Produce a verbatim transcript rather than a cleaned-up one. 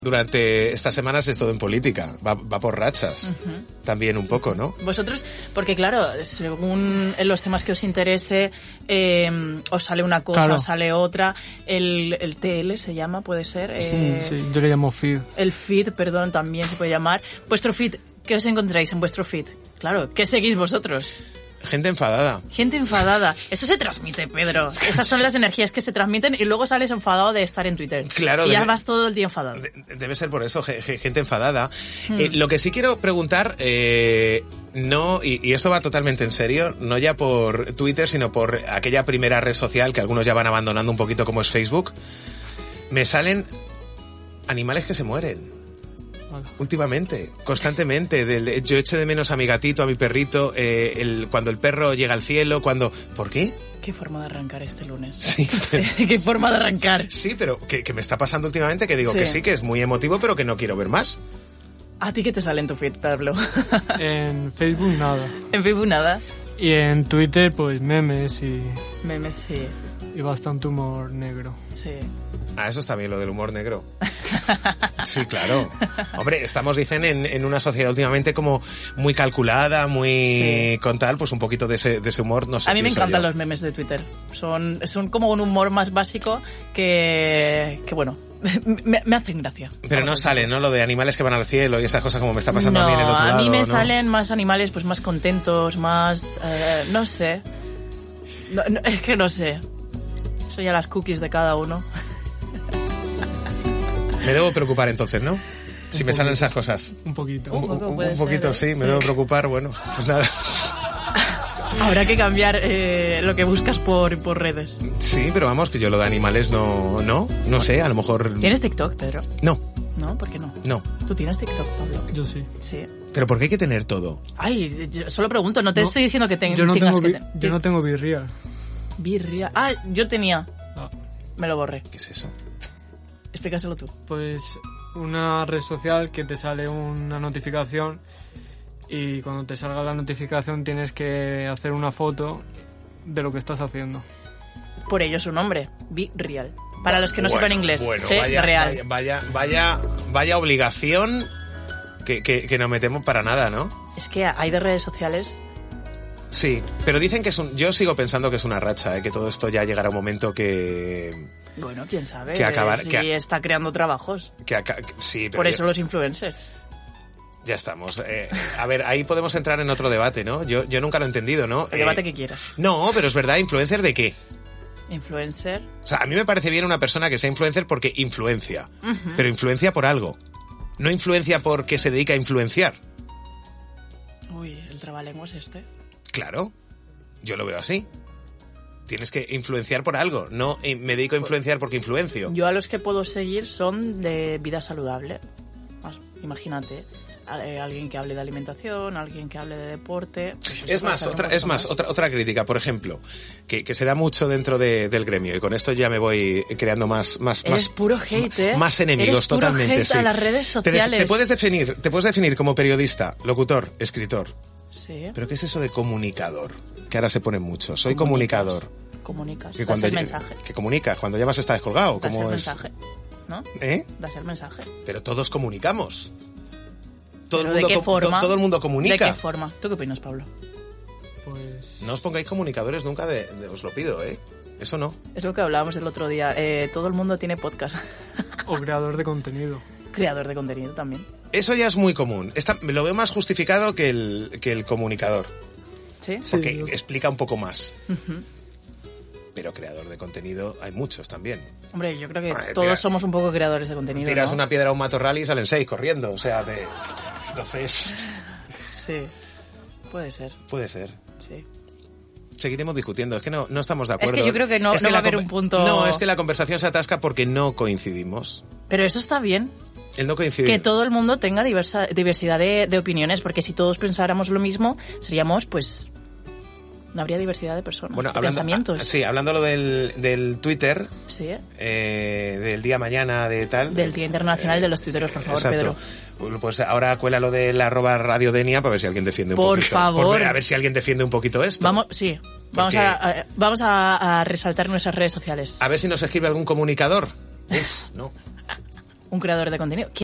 Durante estas semanas es todo en política, va, va por rachas, uh-huh. También un poco, ¿no? Vosotros, porque claro, según en los temas que os interese, eh, os sale una cosa, claro. Os sale otra, el, el T L se llama, puede ser. Eh, sí, sí, yo le llamo feed. El feed, perdón, también se puede llamar. Vuestro feed, ¿qué os encontráis en vuestro feed? Claro, ¿qué seguís vosotros? Gente enfadada. Gente enfadada. Eso se transmite, Pedro. Esas son las energías que se transmiten y luego sales enfadado de estar en Twitter. Claro. Y ya debe, vas todo el día enfadado. Debe ser por eso, gente enfadada. Hmm. Eh, lo que sí quiero preguntar, eh, no, y, y esto va totalmente en serio, no ya por Twitter, sino por aquella primera red social que algunos ya van abandonando un poquito como es Facebook. Me salen animales que se mueren. Últimamente, constantemente, del, yo echo de menos a mi gatito, a mi perrito, eh, el, cuando el perro llega al cielo, cuando... ¿Por qué? Qué forma de arrancar este lunes. Sí. Pero, qué forma de arrancar. Sí, pero que, que me está pasando últimamente, que digo sí. que sí, que es muy emotivo, pero que no quiero ver más. ¿A ti qué te sale en tu feed, Pablo? En Facebook nada. ¿En Facebook nada? Y en Twitter, pues memes y... Memes, sí. Y bastante humor negro. Sí. Ah, eso está bien, lo del humor negro. Sí, claro. Hombre, estamos, dicen, en, en una sociedad últimamente como muy calculada, muy sí. con tal, pues un poquito de ese, de ese humor, no sé. A mí me encantan yo. Los memes de Twitter. Son, son como un humor más básico que, que bueno, me, me hacen gracia. Pero no sale, ¿no? Lo de animales que van al cielo y estas cosas como me está pasando no, a mí en el otro lado. a mí me ¿no? salen más animales pues más contentos, más... Eh, no sé. No, no, es que no sé. Son ya las cookies de cada uno. Me debo preocupar entonces, ¿no? Si un me poquito, salen esas cosas. Un poquito. Un, un, poco un, un poquito, ser, sí, sí, me debo preocupar, bueno, pues nada. Habrá que cambiar eh, lo que buscas por, por redes. Sí, pero vamos, que yo lo de animales no, no, no sé, a lo mejor... ¿Tienes TikTok, Pedro? No. ¿No? ¿Por qué no? No. ¿Tú tienes TikTok, Pablo? Yo sí. Sí. ¿Pero por qué hay que tener todo? Ay, yo solo pregunto, no te no, estoy diciendo que te, yo no tengas tengo que... Bi- te, yo no tengo Birreal. Birreal. Ah, yo tenía. Ah. Me lo borré. ¿Qué es eso? Explícaselo tú. Pues una red social que te sale una notificación y cuando te salga la notificación tienes que hacer una foto de lo que estás haciendo. Por ello su nombre, Birreal. Para los que no bueno, sepan inglés, bueno, sé vaya, real. Vaya, vaya, vaya obligación que, que, que no metemos para nada, ¿no? Es que hay de redes sociales... Sí, pero dicen que es un... Yo sigo pensando que es una racha, ¿eh? Que todo esto ya llegará a un momento que... Bueno, quién sabe. Que acabar, si que, está creando trabajos. Que aca- que, sí, pero por eso yo, los influencers. Ya estamos. Eh, a ver, ahí podemos entrar en otro debate, ¿no? Yo, yo nunca lo he entendido, ¿no? El eh, debate que quieras. No, pero es verdad, ¿influencer de qué? Influencer. O sea, a mí me parece bien una persona que sea influencer porque influencia. Uh-huh. Pero influencia por algo. No influencia porque se dedica a influenciar. Uy, el trabalenguas este. Claro, yo lo veo así. Tienes que influenciar por algo, no me dedico a influenciar porque influencio. Yo a los que puedo seguir son de vida saludable. Imagínate, alguien que hable de alimentación, alguien que hable de deporte. Pues es más, otra, es más, más. Otra, otra crítica, por ejemplo, que, que se da mucho dentro de, del gremio y con esto ya me voy creando más, más, Eres más, puro hate, ¿eh? más enemigos. Eres puro totalmente. Hate sí. a las redes sociales. Te, te puedes definir, te puedes definir como periodista, locutor, escritor. Sí. Pero ¿qué es eso de comunicador? Que ahora se pone mucho. Soy comunicador. Comunicas. Que das cuando el mensaje. Que comunicas. Cuando llamas está descolgado. Das como el es... mensaje, ¿no? ¿Eh? Das el mensaje. Pero todos comunicamos. Todo el ¿Pero mundo de qué com- forma? To- todo el mundo comunica. ¿De qué forma? ¿Tú qué opinas, Pablo? Pues... No os pongáis comunicadores nunca, de, de, os lo pido, ¿eh? Eso no. Es lo que hablábamos el otro día. Eh, todo el mundo tiene podcast. O creador de contenido. Creador de contenido también. Eso ya es muy común. Esta, lo veo más justificado que el, que el comunicador. ¿Sí? Porque sí, yo... explica un poco más. Uh-huh. Pero creador de contenido hay muchos también. Hombre, yo creo que Vale, todos tira, somos un poco creadores de contenido, Tiras ¿no? una piedra a un matorral y salen seis corriendo. O sea, de... Entonces... Sí, puede ser. Puede ser. Sí. Seguiremos discutiendo, es que no, no estamos de acuerdo. Es que yo creo que no, es no que va a la haber com- un punto... No, es que la conversación se atasca porque no coincidimos. Pero eso está bien. El no coincidir. Que todo el mundo tenga diversa, diversidad de, de opiniones, porque si todos pensáramos lo mismo, seríamos, pues... No habría diversidad de personas, bueno, de hablando, pensamientos. Ah, sí, hablando lo del, del Twitter, sí. eh, del día mañana, de tal... Del Día Internacional eh, de los Tuiteros, por favor, exacto. Pedro. Pues ahora cuela lo del arroba radiodenia para ver si alguien defiende un por poquito. Favor. Por favor. A ver si alguien defiende un poquito esto. Vamos, sí, vamos, a, a, vamos a, a resaltar nuestras redes sociales. A ver si nos escribe algún comunicador. Uf, no. un creador de contenido.